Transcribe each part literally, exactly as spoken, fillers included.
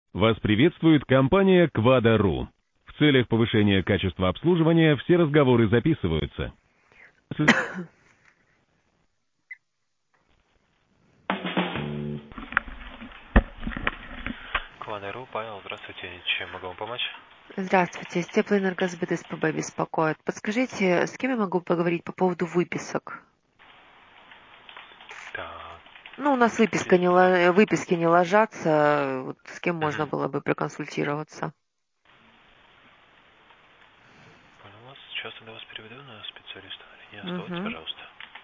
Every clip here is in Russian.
Вас приветствует компания Quad.ru. В целях повышения качества обслуживания все разговоры записываются. Quad.ru, Павел, здравствуйте. Чем могу вам помочь? Здравствуйте, Теплоэнергосбыт СПБ беспокоит. Подскажите, с кем я могу поговорить по поводу выписок? Так, Ну, у нас выписка не, выписка. ло- выписки не ложатся. Вот с кем можно Угу. было бы проконсультироваться? Понял вас. Сейчас я вас переведу на специалиста. Не оставайтесь, Угу. пожалуйста.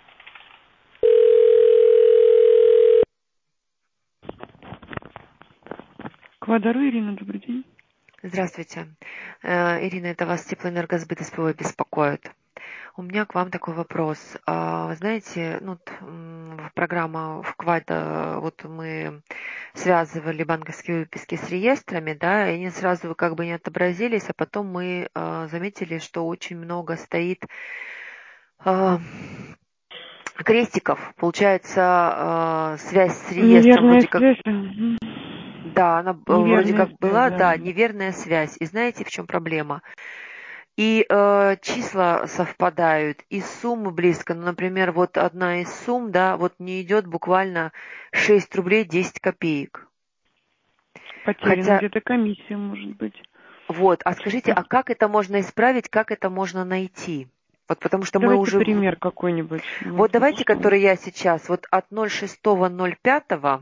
Quad.ru, Ирина, добрый день. Здравствуйте. Э, Ирина, это вас Теплоэнергосбыт СПБ беспокоит. У меня к вам такой вопрос. А, Вы знаете, ну, т- м, в программа в Квада, вот мы связывали банковские выписки с реестрами, да, и они сразу как бы не отобразились, а потом мы а, заметили, что очень много стоит а, крестиков. Получается, а, связь с реестром Неверная вроде как, связь. Мгм. да, она э, вроде Неверная как связь, была, да. да, неверная связь. И знаете, в чем проблема? И э, числа совпадают, и суммы близко. Ну, например, вот одна из сумм, да, вот не идет буквально шесть рублей десять копеек. Потеряна Хотя, где-то комиссия, может быть. вот, а Сейчас скажите, я... а как это можно исправить, как это можно найти? Вот потому что мы Давайте уже... в- пример какой-нибудь. Вот Вот давайте, запишем. который я сейчас, вот от ноль шестого ноль пятого,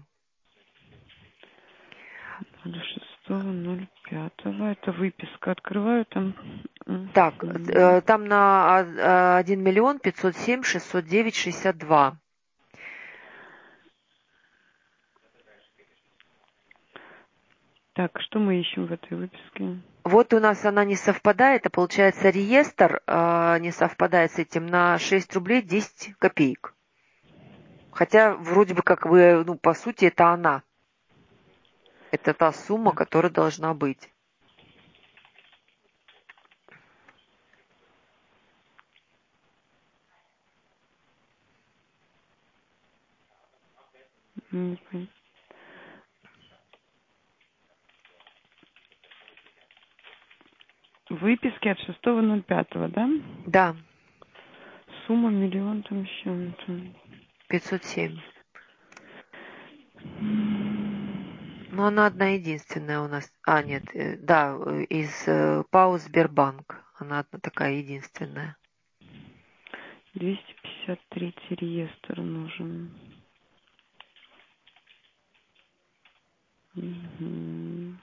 ноль шестого ноль пятого. Это выписка. Открываю там. так, Мгм. э, там на а, один миллион пятьсот семь шестьсот девять шестьдесят два. Так, что мы ищем в этой выписке? Вот у нас она не совпадает, а получается реестр э, не совпадает с этим на шесть рублей десять копеек. Хотя вроде бы как бы, ну, по сути, это она. Это та сумма, Так. которая должна быть. Не пон- Выписки от шестого ноль пятого, да? Да, Сумма миллион там с чем-то. пятьсот семь. Но она одна единственная у нас. А, нет, э, да, э, из э, ПАО Сбербанк. Она одна такая единственная. двести пятьдесят третий реестр нужен. Мгм.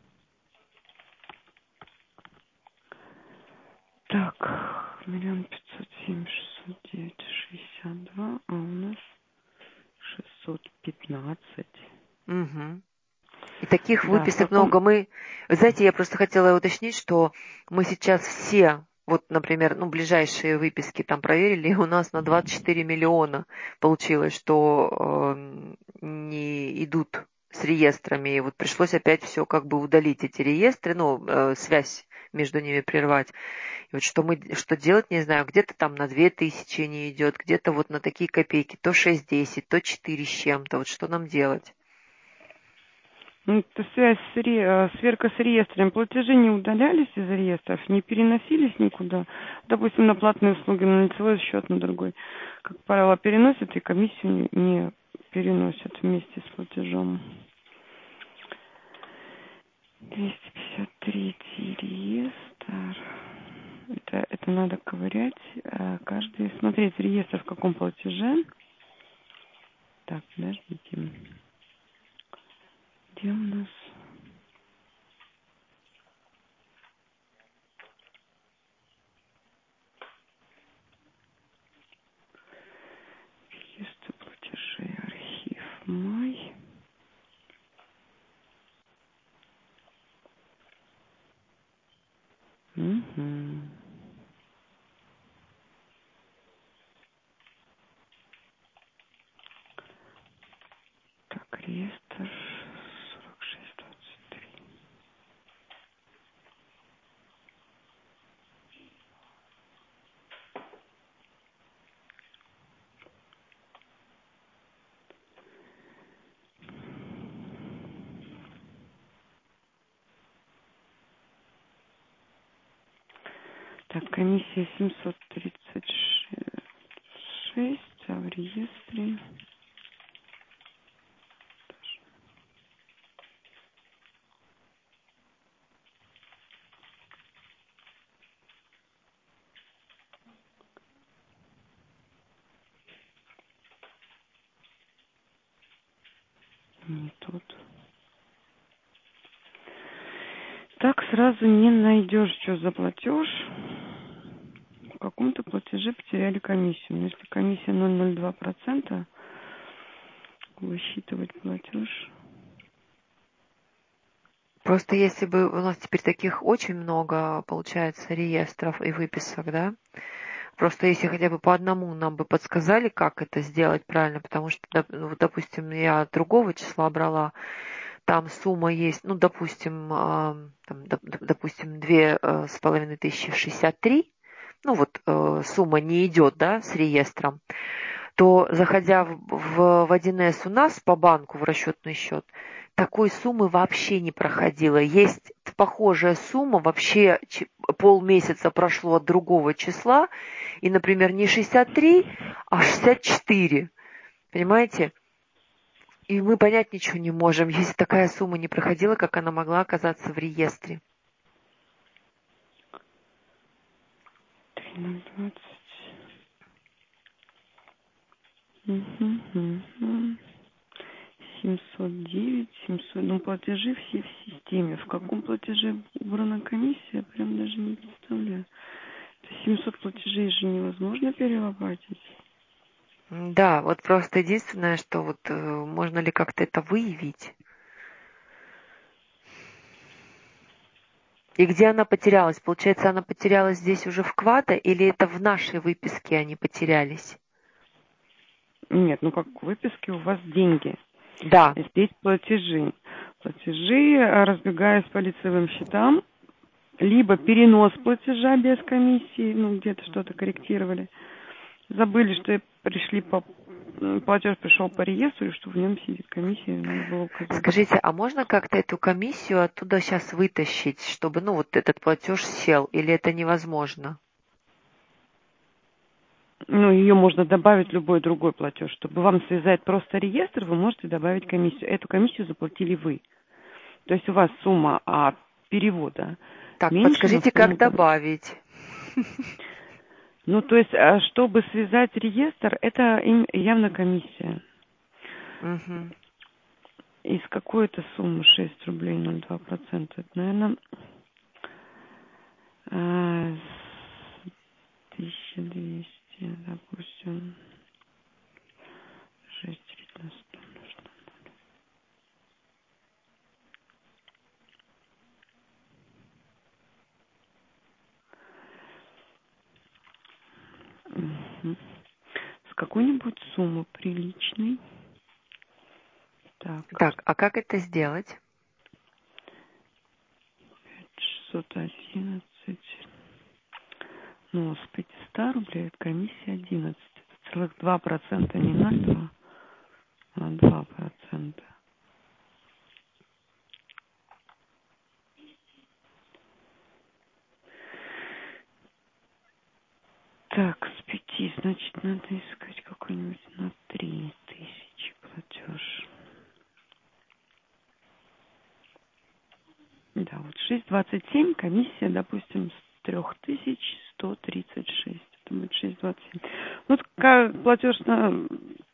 Так, миллион пятьсот семь шестьсот девять шестьдесят два, а у нас шестьсот пятнадцать. Мгм. И таких Да, в выписок каком? много. Мы, вы знаете, я просто хотела уточнить, что мы сейчас все, вот, например, ну, ближайшие выписки там проверили, и у нас на двадцать четыре миллиона получилось, что э, не идут с реестрами. И вот пришлось опять все как бы удалить эти реестры, ну, э, связь между ними прервать. И вот что мы, что делать, не знаю, где-то там на две тысячи не идет, где-то вот на такие копейки, то шесть десять, то четыре с чем-то. Вот что нам делать? Ну, это связь с ре... э, сверка с реестром. Платежи не удалялись из реестров, не переносились никуда. Допустим, на платные услуги, на лицевой счет, на другой. Как правило, переносят и комиссию не не переносят вместе с платежом. двести пятьдесят третий реестр. Это, это надо ковырять. э, Каждый смотреть реестр в каком платеже. Так, подождите. Где у нас? Реестр платежей, архив, май. Угу. Так, реестр сорок шесть двадцать три. Так, комиссия семьсот тридцать шесть, а в реестре... Не тут. Так сразу не найдешь, что за платеж. В каком-то платеже потеряли комиссию. Но если комиссия ноль целых ноль два процента, высчитывать платеж. Просто если бы у нас теперь таких очень много, получается, реестров и выписок, да? Просто если хотя бы по одному нам бы подсказали, как это сделать правильно, потому что, доп- ну, вот, допустим, я другого числа брала, там сумма есть, ну, допустим, а, там, доп- доп- допустим, две э, с половиной тысячи шестьдесят три, ну, вот э, сумма не идет, да, с реестром, то, заходя в, в, в один эс у нас по банку в расчетный счет, такой суммы вообще не проходило. Есть похожая сумма, вообще ч- полмесяца прошло от другого числа, и, например, не шестьдесят три, а шестьдесят четыре. Понимаете? И мы понять ничего не можем, если такая сумма не проходила, как она могла оказаться в реестре. три ноль двадцать. Угу, угу. семьсот девять, семьсот. Ну, платежи все в системе. В каком платеже убрана комиссия, прям даже не представляю. семьсот платежей же невозможно перелопатить. Да, вот просто единственное, что вот э, можно ли как-то это выявить. И где она потерялась? Получается, она потерялась здесь уже в Квада, или это в нашей выписке они потерялись? Нет, ну как в выписке у вас деньги. Да. Здесь платежи. Платежи, а, разбегаясь по лицевым счетам, либо перенос платежа без комиссии, ну где-то что-то корректировали. Забыли, что пришли по платеж пришел по реестру, и что в нем сидит комиссия, надо было указать. Скажите, а можно как-то эту комиссию оттуда сейчас вытащить, чтобы, ну, вот этот платеж сел, или это невозможно? Ну, ее можно добавить в любой другой платеж. Чтобы вам связать просто реестр, вы можете добавить комиссию. Эту комиссию заплатили вы. То есть у вас сумма от перевода Так, меньше, но подскажите, как сумма... добавить? Ну, то есть, а, чтобы связать реестр, это им явно комиссия. Угу. Из какой-то суммы шесть рублей ноль два процента. Это, наверное, тысяча двести, допустим, шесть на сто нужно. Угу. С какой-нибудь суммы приличной. Так, Так, а как это сделать? шестьсот одиннадцать. Ну, с пятисот рублей это комиссия одиннадцать. Это целых два процента, не ноль два, а два процента. Так, с пяти, значит, надо искать какой-нибудь на три тысячи платеж. Да, вот шесть двадцать семь, комиссия, допустим, с трех тысяч сто тридцать шесть. Это будет шесть двадцать семь. Вот как платеж на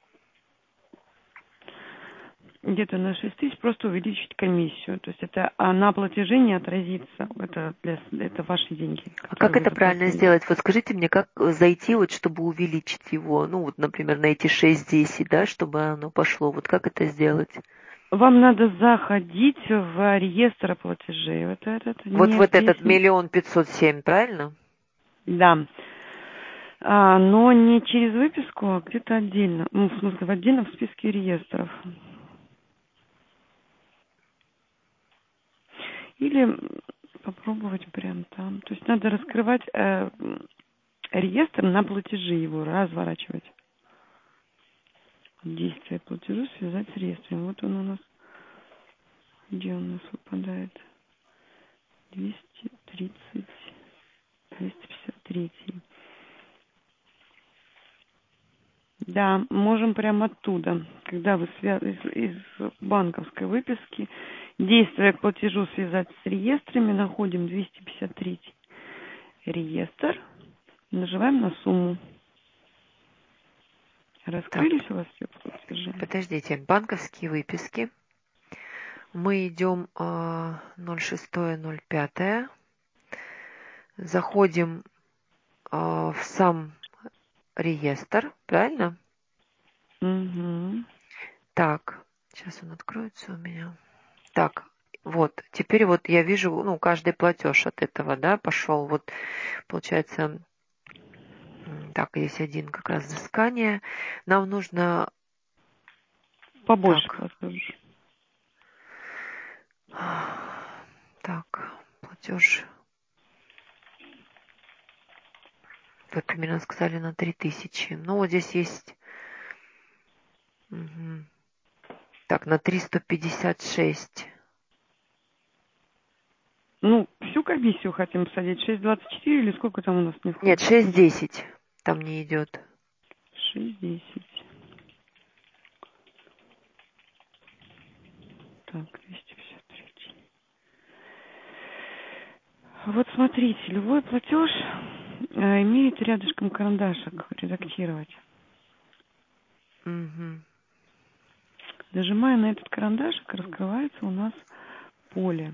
где-то на шесть тысяч, просто увеличить комиссию. То есть это а на платеже не отразится. Это, для, это ваши деньги. А как Вы это правильно заплатили. сделать? Вот скажите мне, как зайти, вот, чтобы увеличить его? Ну, вот, например, на эти шесть-десять, да, чтобы оно пошло. Вот как это сделать? Вам надо заходить в реестр платежей. Вот этот Вот, не вот здесь. этот миллион пятьсот семь, правильно? Да. А, но не через выписку, а где-то отдельно. Ну, в смысле, в отдельном списке реестров. Или попробовать прям там. То есть надо раскрывать э, реестр на платежи, его разворачивать. Действие платежа связать с реестром. Вот он у нас. Где он у нас выпадает? двести тридцать, двести пятьдесят Да, можем прямо оттуда, когда вы свя... из, из банковской выписки, действия к платежу связать с реестрами, находим двести пятьдесят три реестр, нажимаем на сумму. Раскрылись так. У вас все платежи? Подождите, банковские выписки. Мы идем э, ноль шестое ноль пятое, заходим э, в сам реестр, правильно? Угу. Так, сейчас он откроется у меня. Так, вот, теперь вот я вижу, ну, каждый платеж от этого, да, пошел. Вот, получается, так, есть один как раз взыскание. Нам нужно... Побольше так. платеж. Так, платеж. Вот примерно сказали на три тысячи. Ну, вот здесь есть... Угу. Так, на триста пятьдесят шесть. Ну, всю комиссию хотим посадить. шесть двадцать четыре или сколько там у нас не входит? Нет, шесть десять там не идет. шесть десять. Так, двести пятьдесят три. Вот смотрите, любой платеж а, имеет рядышком карандашик редактировать. Угу. Нажимая на этот карандашик, раскрывается у нас поле.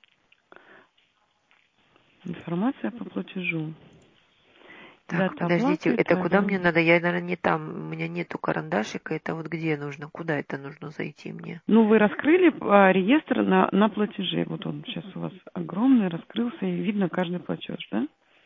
Информация по платежу. Так, Дата подождите, оплаты, это куда товар. мне надо? Я, наверное, не там. У меня нету карандашика. Это вот где нужно? Куда это нужно зайти мне? Ну, вы раскрыли а, реестр на, на платежи. Вот он сейчас у вас огромный, раскрылся, и видно каждый платеж, да?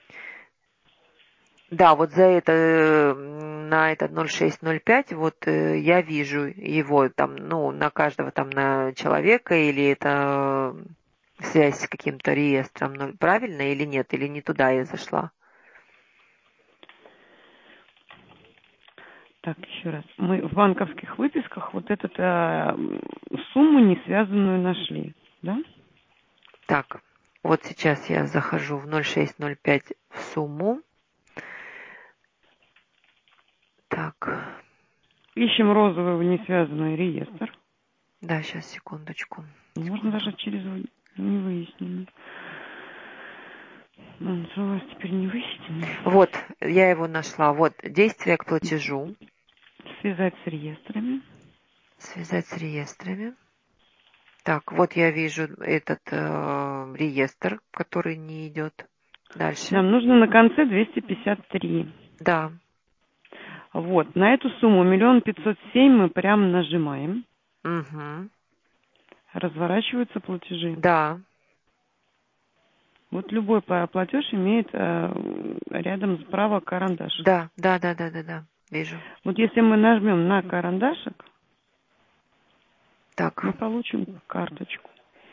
Да, вот за это, на этот ноль шесть ноль пять, вот я вижу его там, ну, на каждого там, на человека, или это связь с каким-то реестром, ну, правильно или нет, или не туда я зашла? Так, еще раз. Мы в банковских выписках вот эту э, сумму не связанную нашли, да? Так, вот сейчас я захожу в ноль шесть ноль пять в сумму. Так. Ищем розовый несвязанный реестр. Да, сейчас, секундочку. Можно даже через невыясненный. Он у вас теперь не выясненный. Вот, я его нашла. Вот, действие к платежу. Связать с реестрами. Связать с реестрами. Так, вот я вижу этот э, реестр, который не идет. Дальше. Нам нужно на конце двести пятьдесят три. Да. Вот, на эту сумму миллион пятьсот семь мы прям нажимаем. Угу. Разворачиваются платежи. Да. Вот любой платеж имеет э, рядом справа карандаш. Да, да, да, да, да, да. Вижу. Вот если мы нажмем на карандашик, так. мы получим карточку.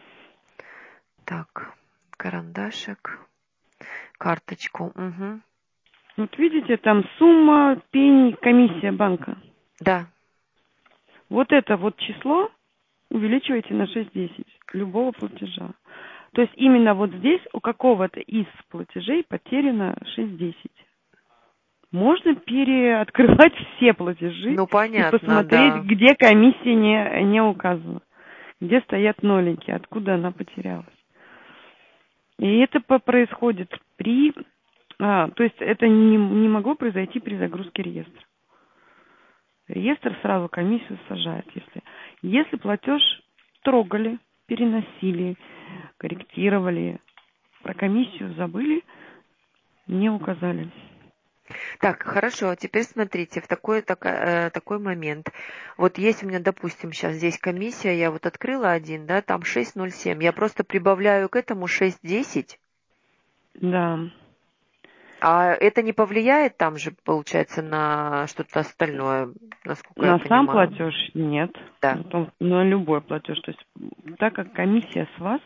Так, карандашик, карточку. Угу. Вот видите, там сумма, пени, комиссия банка. Да. Вот это вот число увеличивайте на шесть десять любого платежа. То есть именно вот здесь у какого-то из платежей потеряно шесть десять. Можно переоткрывать все платежи, ну, понятно, и посмотреть, да. где комиссия не, не указана, где стоят нолики, откуда она потерялась. И это происходит при... А, то есть это не, не могло произойти при загрузке реестра. Реестр сразу комиссию сажает. Если, если платеж трогали, переносили, корректировали, про комиссию забыли, не указали. Так, хорошо, теперь смотрите, в такой, так, э, такой момент. Вот есть у меня, допустим, сейчас здесь комиссия, я вот открыла один, да, там шесть ноль семь. Я просто прибавляю к этому шесть десять. Да. А это не повлияет там же, получается, на что-то остальное, насколько на я сам понимаю? платеж нет. Да. На, том, на любой платеж. То есть, так как комиссия с вас,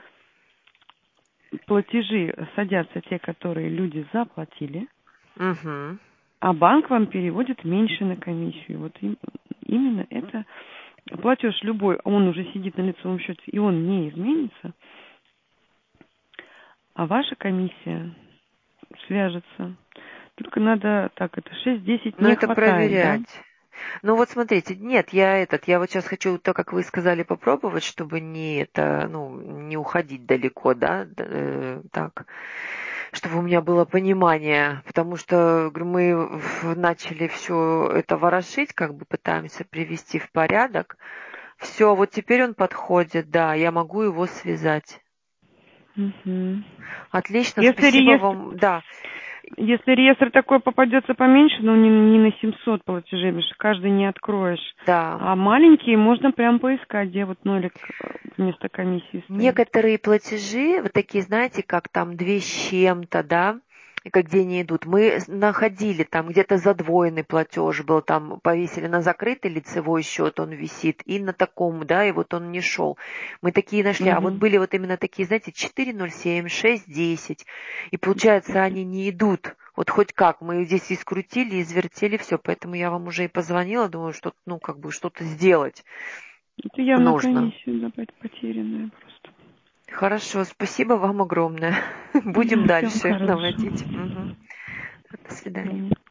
платежи садятся те, которые люди заплатили, Угу. а банк вам переводит меньше на комиссию. Вот им, именно это платеж любой, он уже сидит на лицевом счете, и он не изменится, а ваша комиссия свяжется. Только надо, так, это шесть-десять Ну, не это хватает, проверять. да? Ну вот смотрите, нет, я этот, я вот сейчас хочу, так как вы сказали, попробовать, чтобы не это, ну, не уходить далеко, да, э, так, чтобы у меня было понимание, потому что говорю, мы в- начали все это ворошить, как бы пытаемся привести в порядок. Все, вот теперь он подходит, да, я могу его связать. Угу. Отлично, Если спасибо реестр, вам, да. если реестр такой попадется поменьше, ну не, не на семьсот платежей, потому что каждый не откроешь. Да. А маленькие можно прям поискать, где вот нолик э, вместо комиссии стоит. Некоторые платежи, вот такие, знаете, как там две с чем-то, да, и как где они идут, мы находили там где-то задвоенный платеж был, там повесили на закрытый лицевой счет, он висит, и на таком, да, и вот он не шел. Мы такие нашли, а вот Угу. были вот именно такие, знаете, четыре ноль семь, шесть десять, и получается, они не идут. Вот хоть как, мы здесь и скрутили, и извертели все, поэтому я вам уже и позвонила, думаю, что, ну, как бы что-то сделать Это явно нужно. комиссия, да, потерянная просто. Хорошо, спасибо вам огромное. Будем Да, всем дальше хорошо. наводить. Мгм. До свидания. Мгм.